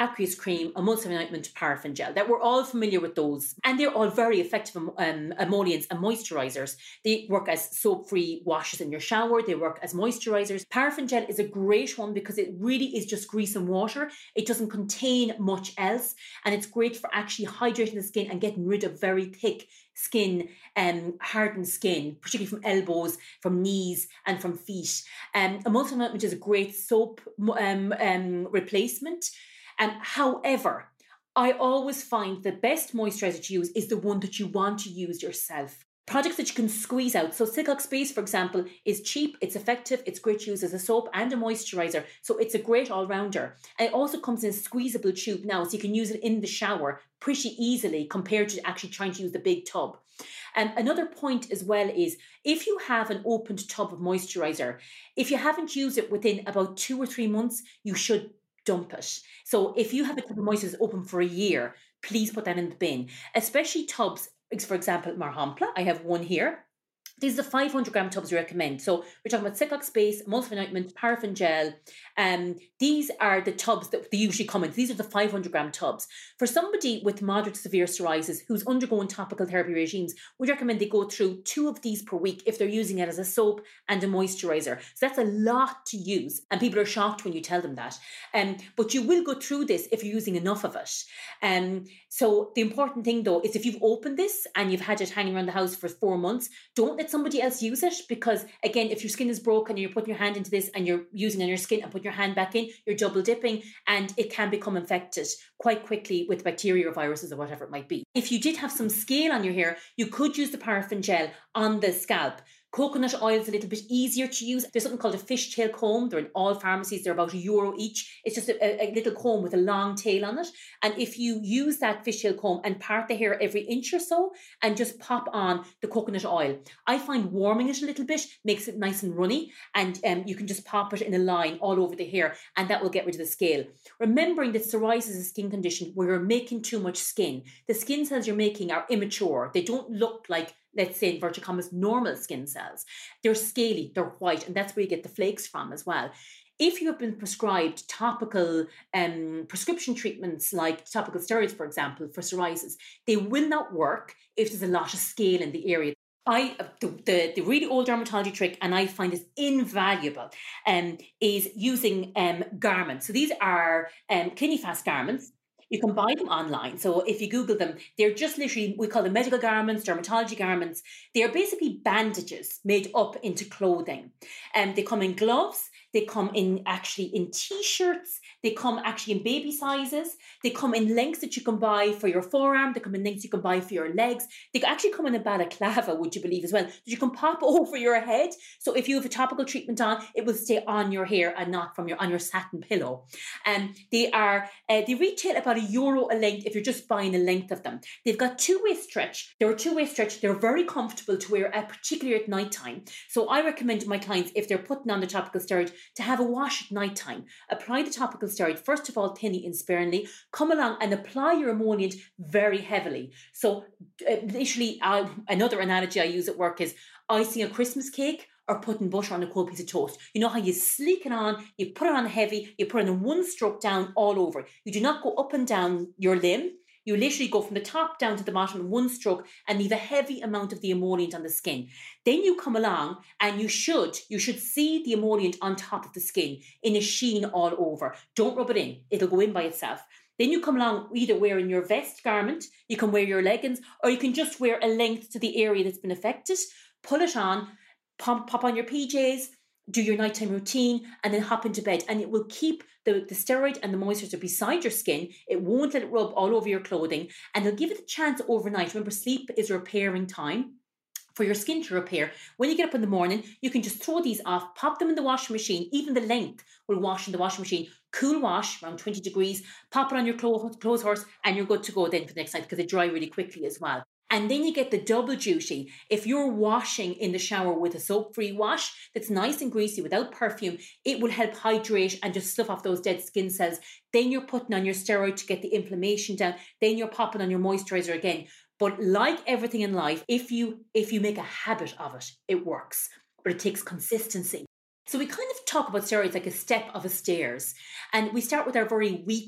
aqueous cream, emulsifying ointment, paraffin gel. That we're all familiar with those. And they're all very effective um, emollients and moisturizers. They work as soap-free washes in your shower. They work as moisturizers. Paraffin gel is a great one because it really is just grease and water. It doesn't contain much else. And it's great for actually hydrating the skin and getting rid of very thick skin, um, hardened skin, particularly from elbows, from knees, and from feet. Um, emulsifying ointment is a great soap um, um, replacement. Um, however, I always find the best moisturiser to use is the one that you want to use yourself. Products that you can squeeze out. So Silcox Base, for example, is cheap, it's effective, it's great to use as a soap and a moisturiser. So it's a great all-rounder. And it also comes in a squeezable tube now, so you can use it in the shower pretty easily compared to actually trying to use the big tub. And another point as well is, if you have an opened tub of moisturiser, if you haven't used it within about two or three months, you should dump it. So if you have a tub of moisturiser open for a year, please put that in the bin, especially tubs. For example, Marhampla, I have one here. These are the five hundred gram tubs we recommend. So we're talking about Silcox Base, emulsifying ointment, paraffin gel. Um, these are the tubs that they usually come in. These are the five hundred gram tubs. For somebody with moderate to severe psoriasis who's undergoing topical therapy regimes, we recommend they go through two of these per week if they're using it as a soap and a moisturiser. So that's a lot to use. And people are shocked when you tell them that. Um, but you will go through this if you're using enough of it. Um, so the important thing, though, is if you've opened this and you've had it hanging around the house for four months, don't let somebody else use it, because again, if your skin is broken and you're putting your hand into this and you're using it on your skin and putting your hand back in, you're double dipping, and it can become infected quite quickly with bacteria or viruses or whatever it might be. If you did have some scale on your hair, you could use the paraffin gel on the scalp. Coconut oil is a little bit easier to use. There's something called a fishtail comb. They're in all pharmacies. They're about a euro each. It's just a, a little comb with a long tail on it. And if you use that fishtail comb and part the hair every inch or so and just pop on the coconut oil, I find warming it a little bit makes it nice and runny, and um, you can just pop it in a line all over the hair, and that will get rid of the scale. Remembering that psoriasis is a skin condition where you're making too much skin. The skin cells you're making are immature. They don't look like, let's say, in inverted commas, normal skin cells. They're scaly, they're white, and that's where you get the flakes from as well. If you have been prescribed topical um, prescription treatments like topical steroids, for example, for psoriasis, they will not work if there's a lot of scale in the area. I the, the, the really old dermatology trick, and I find this invaluable, um, is using um, garments. So these are um, Clinique garments. You can buy them online. So if you Google them, they're just literally, we call them medical garments, dermatology garments. They are basically bandages made up into clothing. And um, they come in gloves. They come in actually in t-shirts. They come actually in baby sizes. They come in lengths that you can buy for your forearm. They come in lengths you can buy for your legs. They actually come in a balaclava, would you believe, as well, that you can pop over your head. So if you have a topical treatment on, it will stay on your hair and not from your on your satin pillow. And um, they are uh, they retail about a euro a length if you're just buying a length of them. They've got two-way stretch. They're a two-way stretch. They're very comfortable to wear, uh, particularly at nighttime. So I recommend to my clients, if they're putting on the topical steroid, to have a wash at night time. Apply the topical steroid, first of all, thinly and sparingly. Come along and apply your emollient very heavily. So uh, literally, uh, another analogy I use at work is icing a Christmas cake or putting butter on a cold piece of toast. You know how you sleek it on, you put it on heavy, you put it in one stroke down all over. You do not go up and down your limb. You literally go from the top down to the bottom in one stroke and leave a heavy amount of the emollient on the skin. Then you come along and you should, you should see the emollient on top of the skin in a sheen all over. Don't rub it in. It'll go in by itself. Then you come along either wearing your vest garment, you can wear your leggings, or you can just wear a length to the area that's been affected, pull it on, pop, pop on your P Js, do your nighttime routine, and then hop into bed. And it will keep the, the steroid and the moisturizer beside your skin. It won't let it rub all over your clothing, and it'll give it a chance overnight. Remember, sleep is repairing time for your skin to repair. When you get up in the morning, you can just throw these off, pop them in the washing machine. Even the length will wash in the washing machine. Cool wash, around twenty degrees, pop it on your clothes, clothes horse, and you're good to go then for the next night, because they dry really quickly as well. And then you get the double duty. If you're washing in the shower with a soap-free wash that's nice and greasy without perfume, it will help hydrate and just slough off those dead skin cells. Then you're putting on your steroid to get the inflammation down. Then you're popping on your moisturizer again. But like everything in life, if you if you make a habit of it, it works. But it takes consistency. So we kind of talk about steroids like a step of a stairs. And we start with our very weak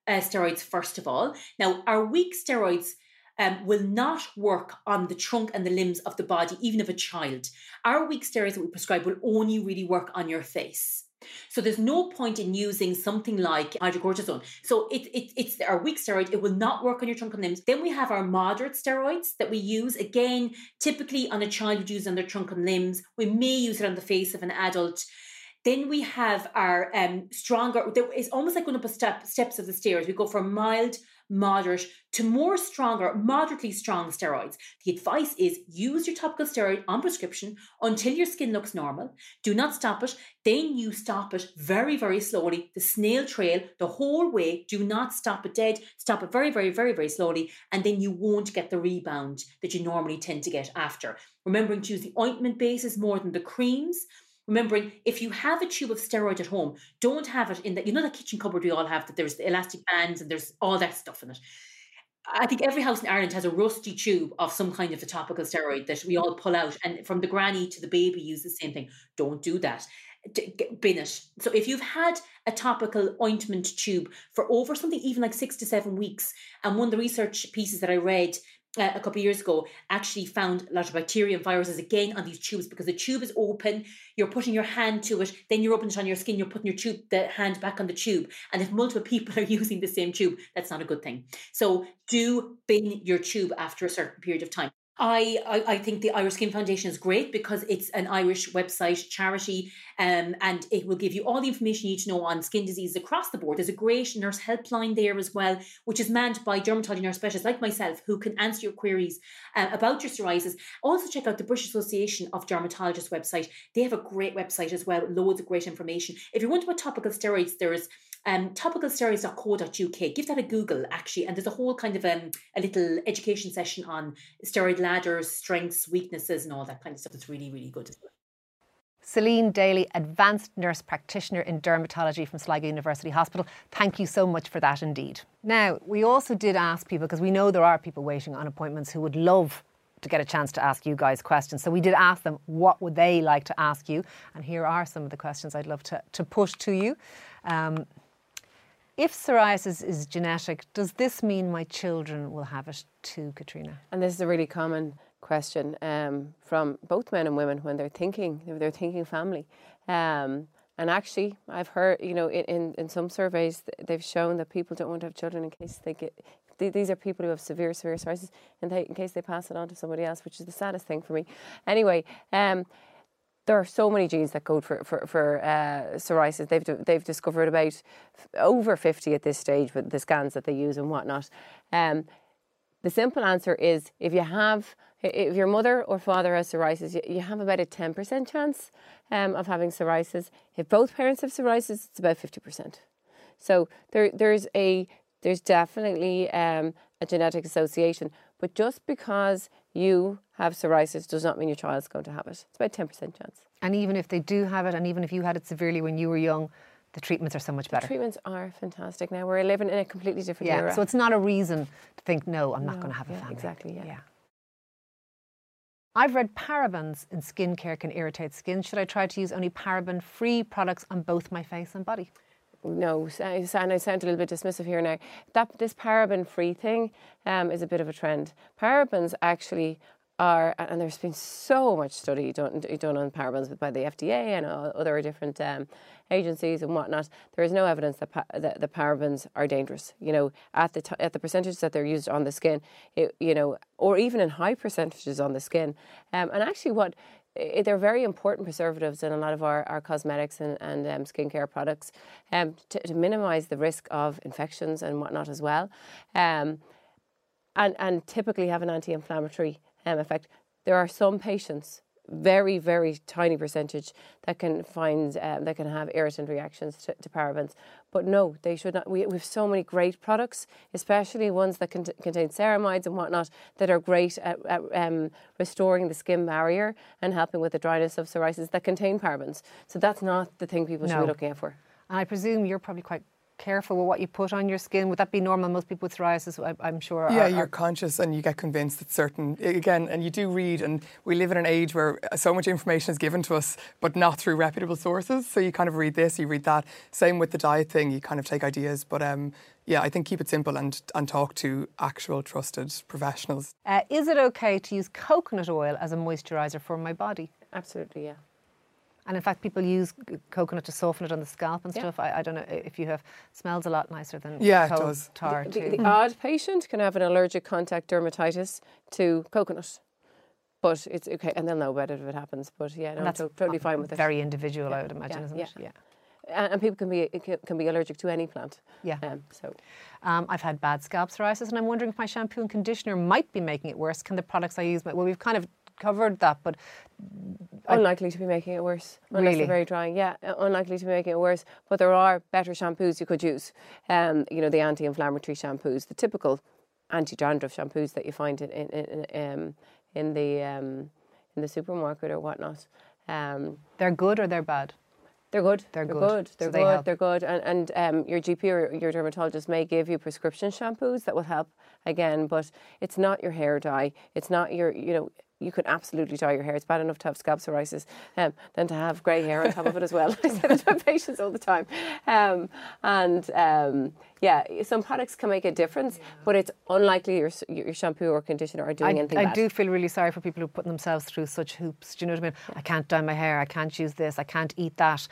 uh, steroids first of all. Now, our weak steroids um, will not work on the trunk and the limbs of the body, even of a child. Our weak steroids that we prescribe will only really work on your face. So there's no point in using something like hydrocortisone. So it, it, it's our weak steroid. It will not work on your trunk and limbs. Then we have our moderate steroids that we use, again, typically on a child who uses on their trunk and limbs. We may use it on the face of an adult. Then we have our um, stronger, it's almost like going up a step, steps of the stairs. We go from mild, moderate to more stronger, moderately strong steroids. The advice is use your topical steroid on prescription until your skin looks normal. Do not stop it. Then you stop it very, very slowly, the snail trail, the whole way. Do not stop it dead. Stop it very, very, very, very slowly. And then you won't get the rebound that you normally tend to get after. Remembering to use the ointment bases more than the creams. Remembering, if you have a tube of steroid at home, don't have it in that, you know, that kitchen cupboard we all have, that there's the elastic bands and there's all that stuff in it. I think every house in Ireland has a rusty tube of some kind of a topical steroid that we all pull out, and from the granny to the baby use the same thing. Don't do that. Bin it. So if you've had a topical ointment tube for over something even like six to seven weeks, and one of the research pieces that I read Uh, a couple of years ago actually found a lot of bacteria and viruses again on these tubes, because the tube is open, you're putting your hand to it, then you're opening it on your skin, you're putting your tube, the hand back on the tube. And if multiple people are using the same tube, that's not a good thing. So do bin your tube after a certain period of time. I, I, I think the Irish Skin Foundation is great because it's an Irish website charity, um, and it will give you all the information you need to know on skin diseases across the board. There's a great nurse helpline there as well, which is manned by dermatology nurse specialists like myself who can answer your queries uh, about your psoriasis. Also check out the British Association of Dermatologists website. They have a great website as well, loads of great information. If you're wondering about topical steroids, there's Um, topical steroids dot co dot U K. Give that a Google, actually, and there's a whole kind of um, a little education session on steroid ladders, strengths, weaknesses, and all that kind of stuff. It's really, really good. Celine Daly, Advanced Nurse Practitioner in Dermatology from Sligo University Hospital. Thank you so much for that indeed. Now, we also did ask people, because we know there are people waiting on appointments who would love to get a chance to ask you guys questions. So we did ask them what would they like to ask you. And here are some of the questions I'd love to, to push to you. Um, If psoriasis is genetic, does this mean my children will have it too, Katrina? And this is a really common question um, from both men and women when they're thinking, they're thinking family. Um, and actually, I've heard, you know, in, in some surveys, they've shown that people don't want to have children in case they get, these are people who have severe, severe psoriasis, and they, in case they pass it on to somebody else, which is the saddest thing for me. Anyway, um, there are so many genes that code for for, for uh, psoriasis. They've they've discovered about over fifty at this stage with the scans that they use and whatnot. Um, the simple answer is if you have, if your mother or father has psoriasis, you, you have about a ten percent chance um, of having psoriasis. If both parents have psoriasis, it's about fifty percent. So there there's a there's definitely um, a genetic association. But just because you have psoriasis does not mean your child's going to have it. It's about ten percent chance. And even if they do have it, and even if you had it severely when you were young, the treatments are so much better. The treatments are fantastic now. We're living in a completely different yeah, era. So it's not a reason to think, no, I'm not no, going to have a yeah, family. Exactly, yeah. yeah. I've read parabens in skincare can irritate skin. Should I try to use only paraben-free products on both my face and body? No, and I sound a little bit dismissive here now. That this paraben-free thing um, is a bit of a trend. Parabens actually are, and there's been so much study done, done on parabens by the F D A and other different um, agencies and whatnot. There is no evidence that, pa- that the parabens are dangerous. You know, at the t- at the percentage that they're used on the skin, it, you know, or even in high percentages on the skin. Um, and actually, what they're very important preservatives in a lot of our, our cosmetics and, and um, skincare products um, to, to minimise the risk of infections and whatnot as well. Um, and, and typically have an anti-inflammatory um, effect. There are some patients, very, very tiny percentage, that can find, um, that can have irritant reactions to, to parabens. But no, they should not. We, we have so many great products, especially ones that cont- contain ceramides and whatnot, that are great at, at um, restoring the skin barrier and helping with the dryness of psoriasis that contain parabens. So that's not the thing people no. should be looking out for. And I presume you're probably quite careful with what you put on your skin? Would that be normal? Most people with psoriasis, I, I'm sure. Yeah, are, you're are conscious and you get convinced that certain, again, and you do read, and we live in an age where so much information is given to us, but not through reputable sources. So you kind of read this, you read that. Same with the diet thing, you kind of take ideas. But um, yeah, I think keep it simple and, and talk to actual trusted professionals. Uh, is it okay to use coconut oil as a moisturiser for my body? Absolutely, yeah. And in fact, people use coconut to soften it on the scalp and Yeah. stuff. I, I don't know if you have, smells a lot nicer than Yeah, it coal does. tar The, too. the odd patient can have an allergic contact dermatitis to coconut. But it's okay, and they'll know about it if it happens. But yeah, no, And that's to- totally fine with it. Very individual, Yeah, I would imagine, yeah, isn't yeah. it? Yeah. And, and people can be can, can be allergic to any plant. Yeah. Um, so Um, I've had bad scalp psoriasis, and I'm wondering if my shampoo and conditioner might be making it worse. Can the products I use, well, we've kind of covered that, but I- unlikely to be making it worse. Unless Really? they're very dry. Yeah, uh, unlikely to be making it worse. But there are better shampoos you could use. Um, you know, the anti-inflammatory shampoos, the typical anti-dandruff shampoos that you find in in in, um, in the um, in the supermarket or whatnot. Um, they're good or they're bad? They're good. They're They're good. good. So They're they good. help. They're good. And, and um, your G P or your dermatologist may give you prescription shampoos that will help again. But it's not your hair dye. It's not your, you know, you could absolutely dye your hair. It's bad enough to have scalp psoriasis um, than to have grey hair on top of it as well. I say that to my patients all the time. Um, and um, yeah, some products can make a difference, yeah. but it's unlikely your your shampoo or conditioner are doing I, anything I bad. do feel really sorry for people who put themselves through such hoops. Do you know what I mean? I can't dye my hair. I can't use this. I can't eat that.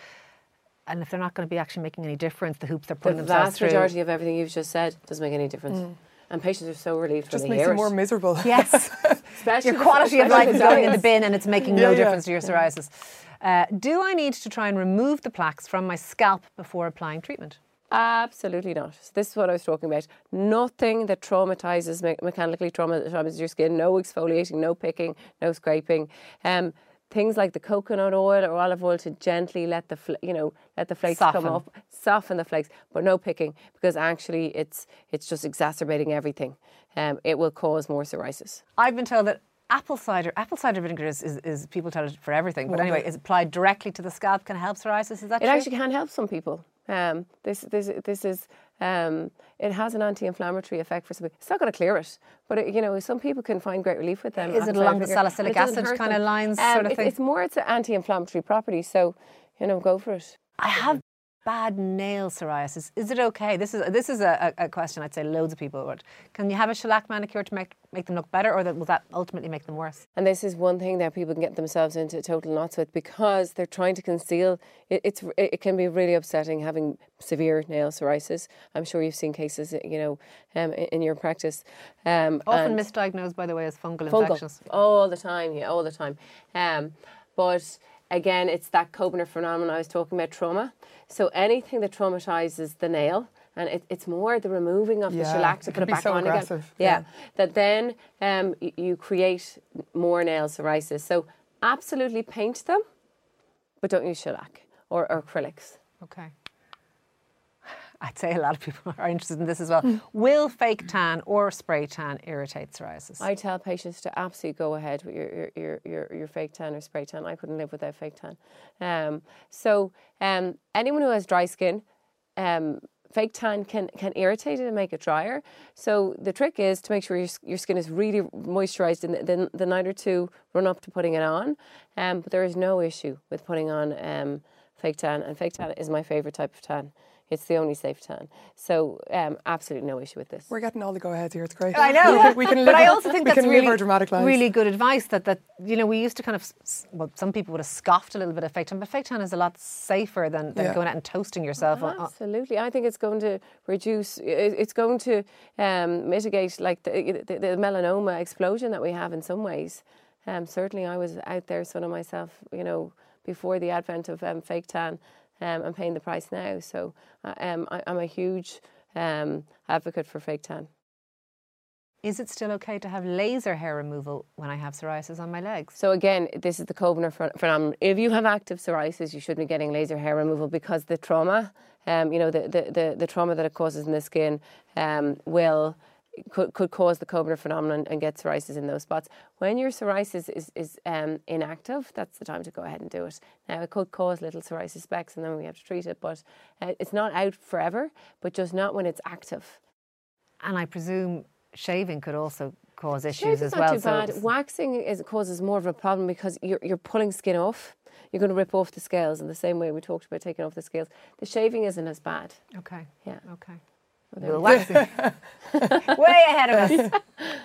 And if they're not going to be actually making any difference, the hoops they're putting the themselves vast through. majority of everything you've just said doesn't make any difference. Mm. And patients are so relieved Just when they makes hear you more it. miserable. Yes. Especially Your quality of especially life is the going in the diets. bin and it's making Yeah, no yeah. difference to your psoriasis. Uh, do I need to try and remove the plaques from my scalp before applying treatment? Absolutely not. So this is what I was talking about. Nothing that traumatizes, me- mechanically traumatizes your skin. No exfoliating, no picking, no scraping. Um, things like the coconut oil or olive oil to gently let the fl- you know let the flakes Soften. come up, soften the flakes, but no picking because actually it's it's just exacerbating everything. Um, it will cause more psoriasis. I've been told that apple cider, apple cider vinegar is, is, is people tell it for everything, but anyway, is applied directly to the scalp can help psoriasis. Is that It true? actually can help some people. Um, this this this is um, it has an anti-inflammatory effect for some people. It's not going to clear it, but it, you know some people can find great relief with them. Is it apple along the cider vinegar, and salicylic it doesn't acid hurt kind them. of lines Um, sort of it- thing? It's more it's an anti-inflammatory property, so you know go for it. I have bad nail psoriasis. Is it okay? This is this is a, a question I'd say loads of people would. Can you have a shellac manicure to make make them look better, or that, will that ultimately make them worse? And this is one thing that people can get themselves into total knots with because they're trying to conceal. It, it's it can be really upsetting having severe nail psoriasis. I'm sure you've seen cases, you know, um, in, in your practice. Um, Often and misdiagnosed, by the way, as fungal, fungal infections. all the time, yeah, all the time. Um, but again, it's that Koebner phenomenon I was talking about, trauma. So anything that traumatizes the nail. And it, it's more the removing of Yeah, the shellac to it put can it be back so on aggressive, again. Yeah, yeah. that then um, y- you create more nail psoriasis. So absolutely paint them, but don't use shellac or, or acrylics. Okay. I'd say a lot of people are interested in this as well. Hmm. Will fake tan or spray tan irritate psoriasis? I tell patients to absolutely go ahead with your your, your, your, your fake tan or spray tan. I couldn't live without fake tan. Um, so um, anyone who has dry skin, um, fake tan can, can irritate it and make it drier. So the trick is to make sure your, your skin is really moisturised in the, the, the night or two run up to putting it on. Um, but there is no issue with putting on um, fake tan. And fake tan is my favourite type of tan. It's the only safe tan. So um, absolutely no issue with this. We're getting all the go-aheads here. It's great. I know, We can, we can live but I our- also think we that's can really, live our dramatic lives. really good advice. That that you know we used to kind of s- well, some people would have scoffed a little bit at fake tan, but fake tan is a lot safer than, than Yeah. going out and toasting yourself. on- on- Absolutely, I think it's going to reduce. it- It's going to um, mitigate like the, the, the melanoma explosion that we have in some ways. Um, certainly, I was out there, son of myself, you know, before the advent of um, fake tan. Um, I'm paying the price now, so uh, um, I, I'm a huge um, advocate for fake tan. Is it still okay to have laser hair removal when I have psoriasis on my legs? So again, this is the Koebner ph- phenomenon. If you have active psoriasis, you shouldn't be getting laser hair removal because the trauma, um, you know, the, the, the, the trauma that it causes in the skin um, will could, could cause the Koebner phenomenon and get psoriasis in those spots. When your psoriasis is, is um, inactive, that's the time to go ahead and do it. Now, it could cause little psoriasis specks and then we have to treat it, but uh, it's not out forever, but just not when it's active. And I presume shaving could also cause issues Shaving's as not well. too so bad. Waxing is, causes more of a problem because you're, you're pulling skin off. You're going to rip off the scales in the same way we talked about taking off the scales. The shaving isn't as bad. Okay. Yeah. Okay. Well, Well, waxing. Way ahead of us.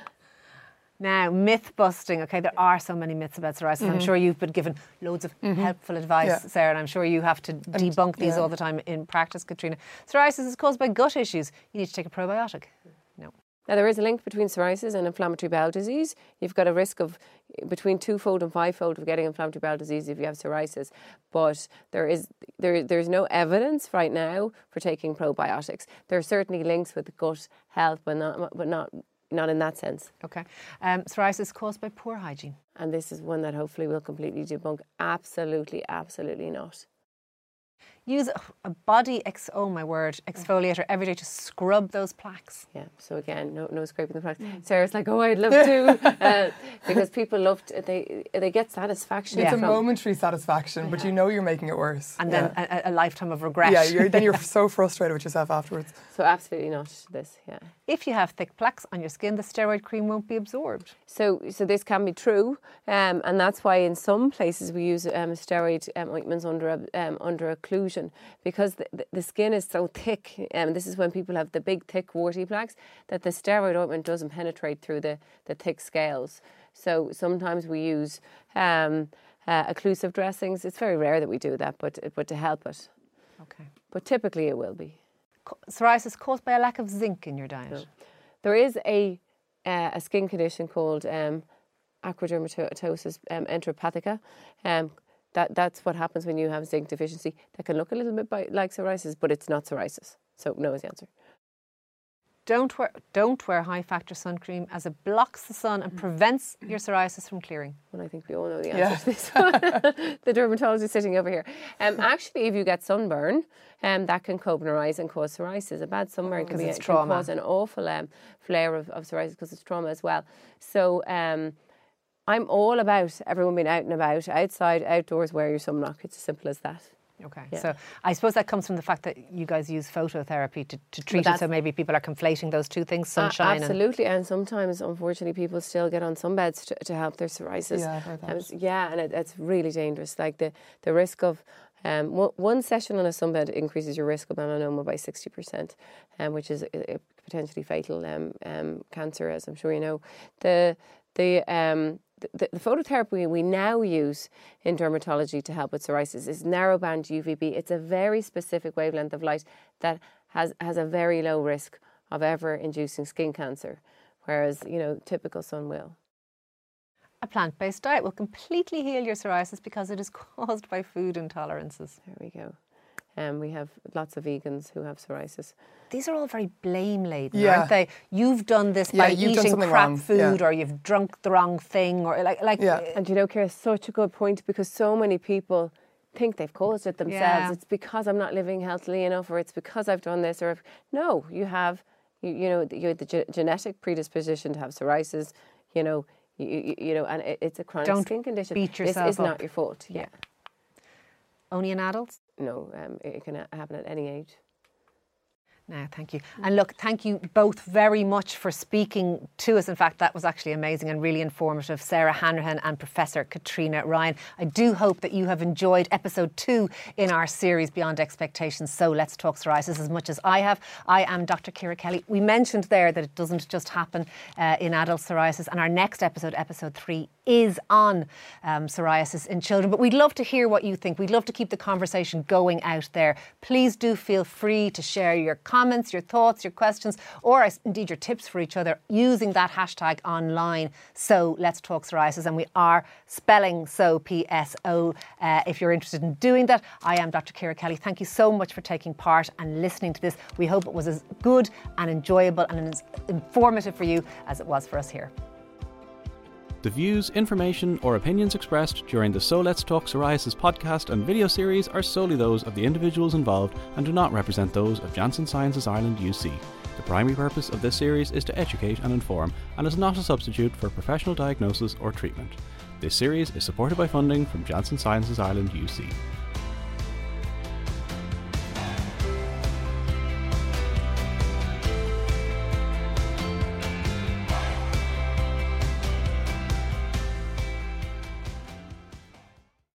Now, myth busting. Okay, there are so many myths about psoriasis. Mm-hmm. I'm sure you've been given loads of mm-hmm. helpful advice, yeah. Sarah, and I'm sure you have to debunk these yeah. all the time in practice, Katrina. Psoriasis is caused by gut issues. You need to take a probiotic. No. Now, there is a link between psoriasis and inflammatory bowel disease. You've got a risk of between twofold and fivefold of getting inflammatory bowel disease if you have psoriasis. But there is there there's no evidence right now for taking probiotics. There are certainly links with gut health, but not but not not in that sense. Okay. Um, psoriasis is caused by poor hygiene. And this is one that hopefully will completely debunk. Absolutely, absolutely not. Use a body, ex- oh my word, exfoliator every day to scrub those plaques. Yeah, so again, no no scraping the plaques. Sarah's like, oh, I'd love to. uh, because people love to, they they get satisfaction. It's yeah. a momentary satisfaction, but you know you're making it worse. And then yeah. a, a lifetime of regret. Yeah, you're, then you're so frustrated with yourself afterwards. So absolutely not this, yeah. If you have thick plaques on your skin, the steroid cream won't be absorbed. So so this can be true, um, and that's why in some places we use um, steroid um, ointments under a, um, under occlusion. Because the, the, the skin is so thick, and um, this is when people have the big, thick, warty plaques, that the steroid ointment doesn't penetrate through the, the thick scales. So sometimes we use um, uh, occlusive dressings. It's very rare that we do that, but but to help it. Okay. But typically it will be. Psoriasis caused by a lack of zinc in your diet? No. There is a uh, a skin condition called um, acrodermatosis um, enteropathica. Um, That that's what happens when you have zinc deficiency. That can look a little bit by, like psoriasis, but it's not psoriasis. So no is the answer. Don't wear don't wear high factor sun cream as it blocks the sun and prevents your psoriasis from clearing. Well, I think we all know the answer yeah. to this one. The dermatologist sitting over here. Um, actually, if you get sunburn, um, that can Koebnerize and cause psoriasis. A bad sunburn oh, can, be, can cause an awful um, flare of, of psoriasis because it's trauma as well. So. Um, I'm all about everyone being out and about, outside, outdoors, wear your sunblock. It's as simple as that. Okay, yeah. So I suppose that comes from the fact that you guys use phototherapy to, to treat it, so maybe people are conflating those two things, sunshine. Uh, absolutely, and, and sometimes, unfortunately, people still get on sunbeds to, to help their psoriasis. Yeah, I've heard that. Um, yeah, and it, it's really dangerous. Like the, the risk of um, one, one session on a sunbed increases your risk of melanoma by sixty percent, um, which is a, a potentially fatal um, um, cancer, as I'm sure you know. The the um, The, the phototherapy we now use in dermatology to help with psoriasis is narrowband U V B. It's a very specific wavelength of light that has, has a very low risk of ever inducing skin cancer, whereas, you know, typical sun will. A plant-based diet will completely heal your psoriasis because it is caused by food intolerances. There we go. Um, we have lots of vegans who have psoriasis. These are all very blame-laden, yeah. aren't they? You've done this yeah, by eating crap wrong. food, yeah. or you've drunk the wrong thing, or like, like. Yeah. And you know, Ciara, such a good point, because so many people think they've caused it themselves. Yeah. It's because I'm not living healthily enough, or it's because I've done this, or if, no, you have, you, you know, you have the ge- genetic predisposition to have psoriasis. You know, you, you, you know, and it, it's a chronic Don't skin condition. beat yourself This is up. not your fault. Yeah. yeah. Only in adults? No, um, it can happen at any age. No, thank you. And look, thank you both very much for speaking to us. In fact, that was actually amazing and really informative. Sarah Hanrahan and Professor Katrina Ryan. I do hope that you have enjoyed episode two in our series Beyond Expectations. So let's talk psoriasis as much as I have. I am Doctor Ciara Kelly. We mentioned there that it doesn't just happen uh, in adult psoriasis. And our next episode, episode three, is on um, psoriasis in children. But we'd love to hear what you think. We'd love to keep the conversation going out there. Please do feel free to share your comments, your thoughts, your questions, or indeed your tips for each other using that hashtag online. So let's talk psoriasis, and we are spelling so P S O uh, if you're interested in doing that. I am Doctor Ciara Kelly. Thank you so much for taking part and listening to this. We hope it was as good and enjoyable and as informative for you as it was for us here. The views, information or opinions expressed during the So Let's Talk Psoriasis podcast and video series are solely those of the individuals involved and do not represent those of Janssen Sciences Ireland U C. The primary purpose of this series is to educate and inform and is not a substitute for professional diagnosis or treatment. This series is supported by funding from Janssen Sciences Ireland U C.